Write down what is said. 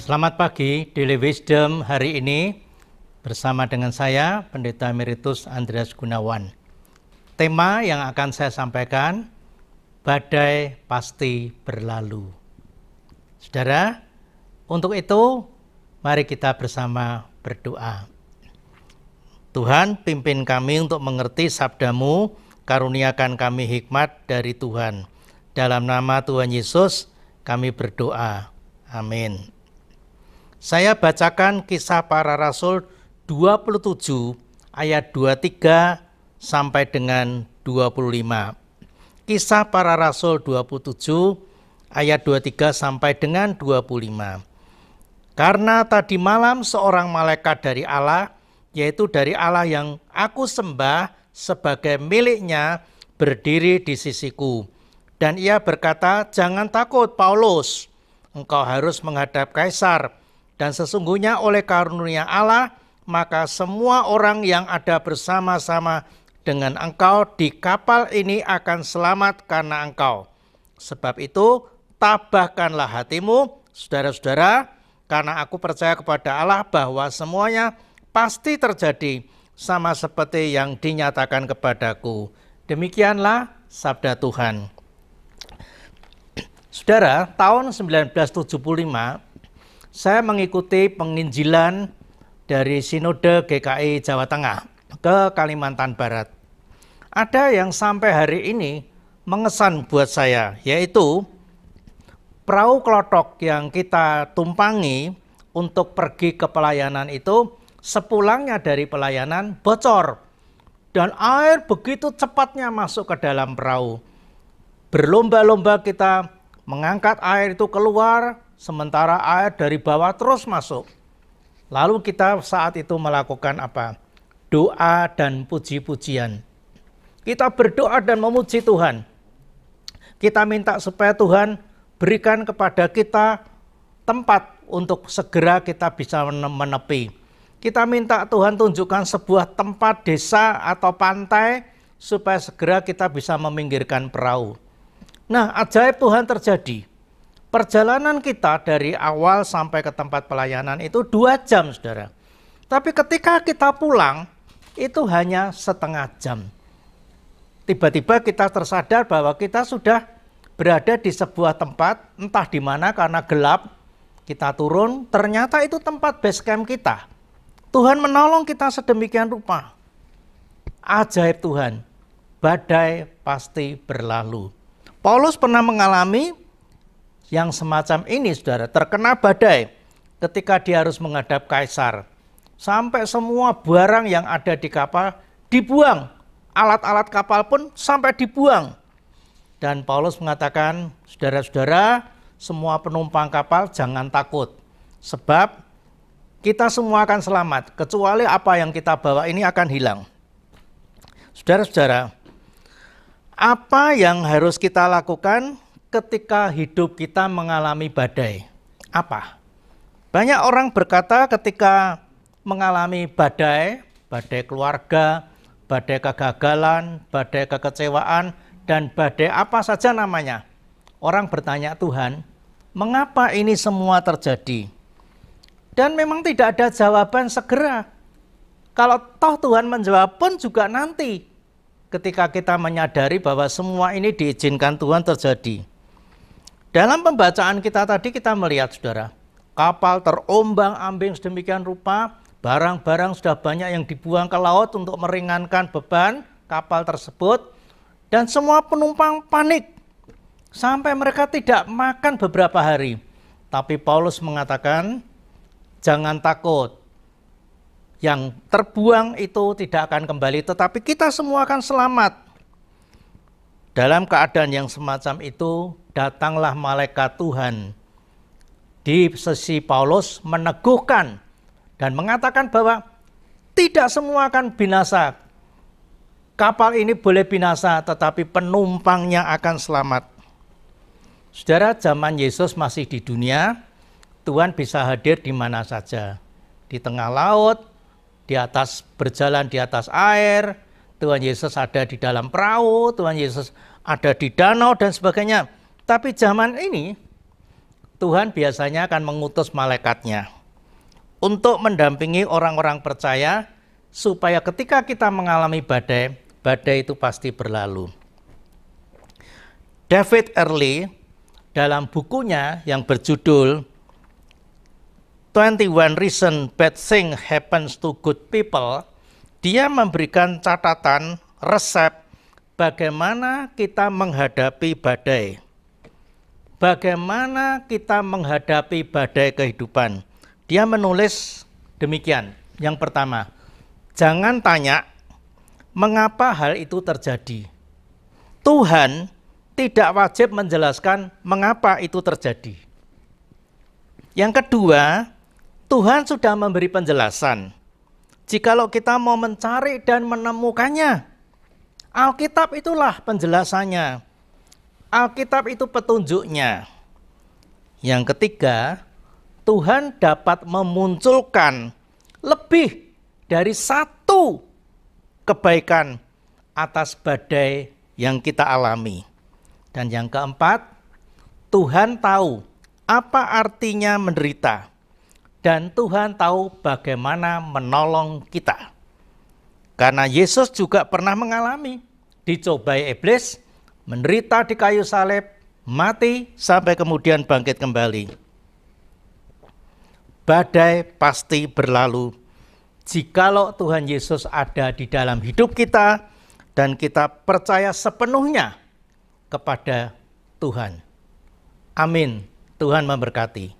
Selamat pagi, Daily Wisdom hari ini bersama dengan saya, Pendeta Emeritus Andreas Gunawan. Tema yang akan saya sampaikan, badai pasti berlalu. Saudara, untuk itu mari kita bersama berdoa. Tuhan, pimpin kami untuk mengerti sabda-Mu, karuniakan kami hikmat dari Tuhan. Dalam nama Tuhan Yesus kami berdoa. Amin. Saya bacakan Kisah Para Rasul 27 ayat 23 sampai dengan 25. Kisah Para Rasul 27 ayat 23 sampai dengan 25. Karena tadi malam seorang malaikat dari Allah, yaitu dari Allah yang aku sembah sebagai miliknya, berdiri di sisiku. Dan ia berkata, "Jangan takut Paulus, engkau harus menghadap Kaisar. Dan sesungguhnya oleh karunia Allah, maka semua orang yang ada bersama-sama dengan engkau di kapal ini akan selamat karena engkau. Sebab itu, tabahkanlah hatimu, saudara-saudara, karena aku percaya kepada Allah bahwa semuanya pasti terjadi sama seperti yang dinyatakan kepadaku." Demikianlah sabda Tuhan. Saudara, tahun 1975, saya mengikuti penginjilan dari Sinode GKI Jawa Tengah ke Kalimantan Barat. Ada yang sampai hari ini mengesan buat saya, yaitu perahu klotok yang kita tumpangi untuk pergi ke pelayanan itu, sepulangnya dari pelayanan bocor. Dan air begitu cepatnya masuk ke dalam perahu. Berlomba-lomba kita mengangkat air itu keluar, sementara air dari bawah terus masuk. Lalu kita saat itu melakukan apa? Doa dan puji-pujian. Kita berdoa dan memuji Tuhan. Kita minta supaya Tuhan berikan kepada kita tempat untuk segera kita bisa menepi. Kita minta Tuhan tunjukkan sebuah tempat desa atau pantai supaya segera kita bisa meminggirkan perahu. Nah, ajaib Tuhan terjadi. Perjalanan kita dari awal sampai ke tempat pelayanan itu 2 jam, saudara. Tapi ketika kita pulang, itu hanya setengah jam. Tiba-tiba kita tersadar bahwa kita sudah berada di sebuah tempat, entah di mana karena gelap, kita turun, ternyata itu tempat base camp kita. Tuhan menolong kita sedemikian rupa. Ajaib Tuhan, badai pasti berlalu. Paulus pernah mengalami yang semacam ini, saudara, terkena badai ketika dia harus menghadap Kaisar. Sampai semua barang yang ada di kapal dibuang, alat-alat kapal pun sampai dibuang. Dan Paulus mengatakan, saudara-saudara, semua penumpang kapal jangan takut, sebab kita semua akan selamat, kecuali apa yang kita bawa ini akan hilang. Saudara-saudara, apa yang harus kita lakukan ketika hidup kita mengalami badai? Apa? Banyak orang berkata ketika mengalami badai, badai keluarga, badai kegagalan, badai kekecewaan, dan badai apa saja namanya. Orang bertanya, Tuhan, mengapa ini semua terjadi? Dan memang tidak ada jawaban segera. Kalau toh Tuhan menjawab pun juga nanti, ketika kita menyadari bahwa semua ini diizinkan Tuhan terjadi. Dalam pembacaan kita tadi kita melihat, saudara, kapal terombang-ambing sedemikian rupa, barang-barang sudah banyak yang dibuang ke laut untuk meringankan beban kapal tersebut, dan semua penumpang panik sampai mereka tidak makan beberapa hari. Tapi Paulus mengatakan, jangan takut, yang terbuang itu tidak akan kembali, tetapi kita semua akan selamat. Dalam keadaan yang semacam itu, datanglah malaikat Tuhan di sisi Paulus meneguhkan dan mengatakan bahwa tidak semua akan binasa. Kapal ini boleh binasa, tetapi penumpangnya akan selamat. Saudara, zaman Yesus masih di dunia, Tuhan bisa hadir di mana saja. Di tengah laut, di atas berjalan di atas air, Tuhan Yesus ada di dalam perahu, Tuhan Yesus ada di danau dan sebagainya. Tapi zaman ini Tuhan biasanya akan mengutus malaikatnya untuk mendampingi orang-orang percaya supaya ketika kita mengalami badai, badai itu pasti berlalu. David Early dalam bukunya yang berjudul 21 Reasons Bad Things Happens to Good People, dia memberikan catatan resep bagaimana kita menghadapi badai. Bagaimana kita menghadapi badai kehidupan. Dia menulis demikian. Yang pertama, jangan tanya mengapa hal itu terjadi. Tuhan tidak wajib menjelaskan mengapa itu terjadi. Yang kedua, Tuhan sudah memberi penjelasan. Jikalau kita mau mencari dan menemukannya, Alkitab itulah penjelasannya. Alkitab itu petunjuknya. Yang ketiga, Tuhan dapat memunculkan lebih dari satu kebaikan atas badai yang kita alami. Dan yang keempat, Tuhan tahu apa artinya menderita. Dan Tuhan tahu bagaimana menolong kita. Karena Yesus juga pernah mengalami, dicobai iblis, menderita di kayu salib, mati, sampai kemudian bangkit kembali. Badai pasti berlalu jikalau Tuhan Yesus ada di dalam hidup kita dan kita percaya sepenuhnya kepada Tuhan. Amin. Tuhan memberkati.